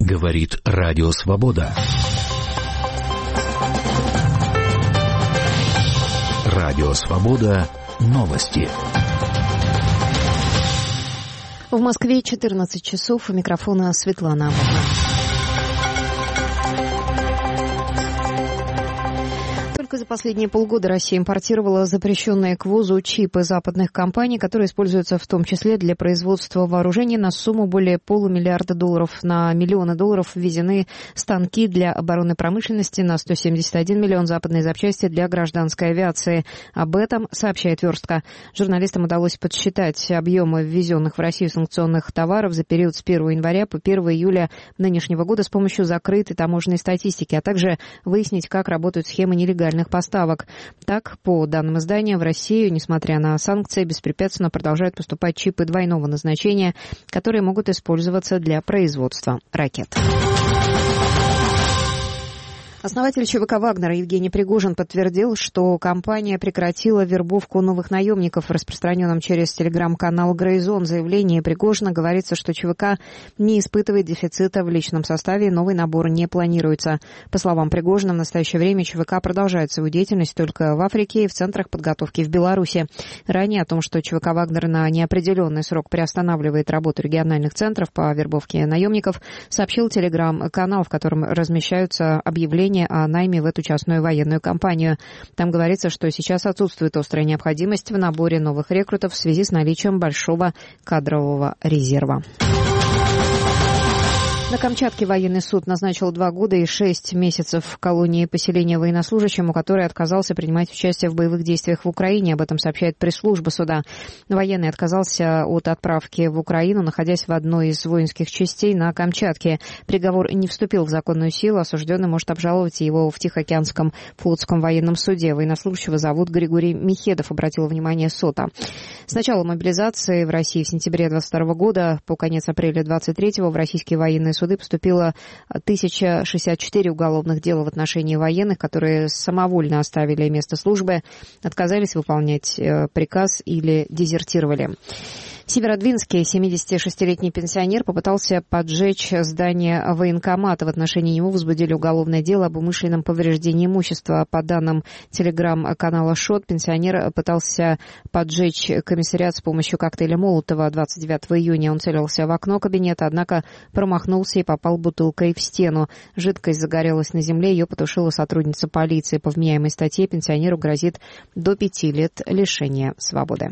Говорит Радио Свобода. Радио Свобода. Новости. В Москве 14 часов. У микрофона Светлана Абовна. Только за последние полгода Россия импортировала запрещенные к ввозу чипы западных компаний, которые используются в том числе для производства вооружений на сумму более $500 миллиарда. На миллионы долларов ввезены станки для оборонной промышленности, на 171 миллион западные запчасти для гражданской авиации. Об этом сообщает «Верстка». Журналистам удалось подсчитать объемы ввезенных в Россию санкционных товаров за период с 1 января по 1 июля нынешнего года с помощью закрытой таможенной статистики, а также выяснить, как работают схемы нелегальных поставок. Так, по данным издания, в Россию, несмотря на санкции, беспрепятственно продолжают поступать чипы двойного назначения, которые могут использоваться для производства ракет. Основатель ЧВК «Вагнер» Евгений Пригожин подтвердил, что компания прекратила вербовку новых наемников в распространенном через телеграм-канал «Грейзон» заявлении Пригожина говорится, что ЧВК не испытывает дефицита в личном составе и новый набор не планируется. По словам Пригожина, в настоящее время ЧВК продолжает свою деятельность только в Африке и в центрах подготовки в Беларуси. Ранее о том, что ЧВК «Вагнер» на неопределенный срок приостанавливает работу региональных центров по вербовке наемников, сообщил телеграм-канал, в котором размещаются объявления о найме в эту частную военную компанию. Там говорится, что сейчас отсутствует острая необходимость в наборе новых рекрутов в связи с наличием большого кадрового резерва. На Камчатке военный суд назначил 2 года и 6 месяцев в колонии поселения военнослужащему, который отказался принимать участие в боевых действиях в Украине. Об этом сообщает пресс-служба суда. Военный отказался от отправки в Украину, находясь в одной из воинских частей на Камчатке. Приговор не вступил в законную силу. Осужденный может обжаловать его в Тихоокеанском флотском военном суде. Военнослужащего зовут Григорий Михедов, обратил внимание СОТА. С начала мобилизации в России в сентябре 2022 года по конец апреля 2023 в российские военные суды поступило 1064 уголовных дел в отношении военных, которые самовольно оставили место службы, отказались выполнять приказ или дезертировали. В Северодвинске 76-летний пенсионер попытался поджечь здание военкомата. В отношении него возбудили уголовное дело об умышленном повреждении имущества. По данным телеграм-канала ШОТ, пенсионер пытался поджечь комиссариат с помощью коктейля Молотова. 29 июня он целился в окно кабинета, однако промахнулся и попал бутылкой в стену. Жидкость загорелась на земле, ее потушила сотрудница полиции. По вменяемой статье пенсионеру грозит до 5 лет лишения свободы.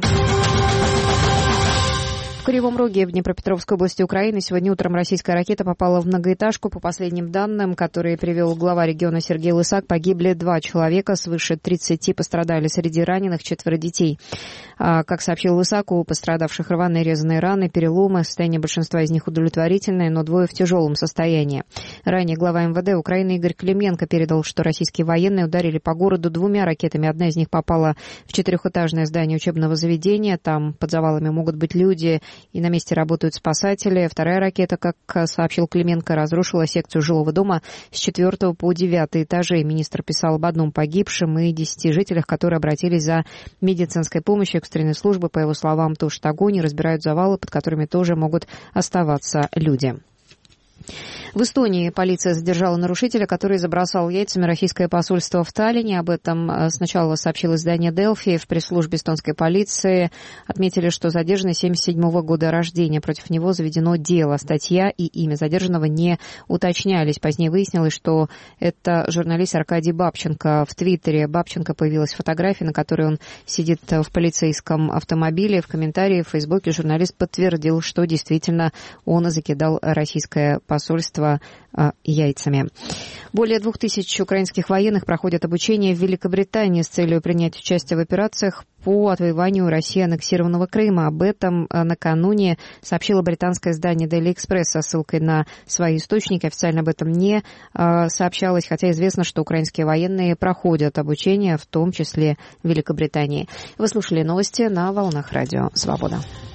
В Кривом Роге в Днепропетровской области Украины сегодня утром российская ракета попала в многоэтажку. По последним данным, которые привел глава региона Сергей Лысак, погибли 2 человека, свыше 30 пострадали. Среди раненых 4 детей. Как сообщил Лысак, у пострадавших рваные резаные раны, переломы. Состояние большинства из них удовлетворительное, но 2 в тяжелом состоянии. Ранее глава МВД Украины Игорь Клименко передал, что российские военные ударили по городу 2 ракетами. Одна из них попала в 4-этажное здание учебного заведения. Там под завалами могут быть люди, и на месте работают спасатели. 2 ракета, как сообщил Клименко, разрушила секцию жилого дома с 4 по 9 этажей. Министр писал об 1 погибшем и 10 жителях, которые обратились за медицинской помощью. Экстренные службы, по его словам, тушат огонь и разбирают завалы, под которыми тоже могут оставаться люди. В Эстонии полиция задержала нарушителя, который забросал яйцами российское посольство в Таллине. Об этом сначала сообщило издание «Делфи». В пресс-службе эстонской полиции отметили, что задержанный 1977 года рождения. Против него заведено дело. Статья и имя задержанного не уточнялись. Позднее выяснилось, что это журналист Аркадий Бабченко. В Твиттере Бабченко появилась фотография, на которой он сидит в полицейском автомобиле. В комментарии в Фейсбуке журналист подтвердил, что действительно он закидал российское посольство яйцами. Более 2000 украинских военных проходят обучение в Великобритании с целью принять участие в операциях по отвоеванию России аннексированного Крыма. Об этом накануне сообщило британское издание Daily Express со ссылкой на свои источники. Официально об этом не сообщалось, хотя известно, что украинские военные проходят обучение, в том числе в Великобритании. Вы слушали новости на волнах Радио Свобода.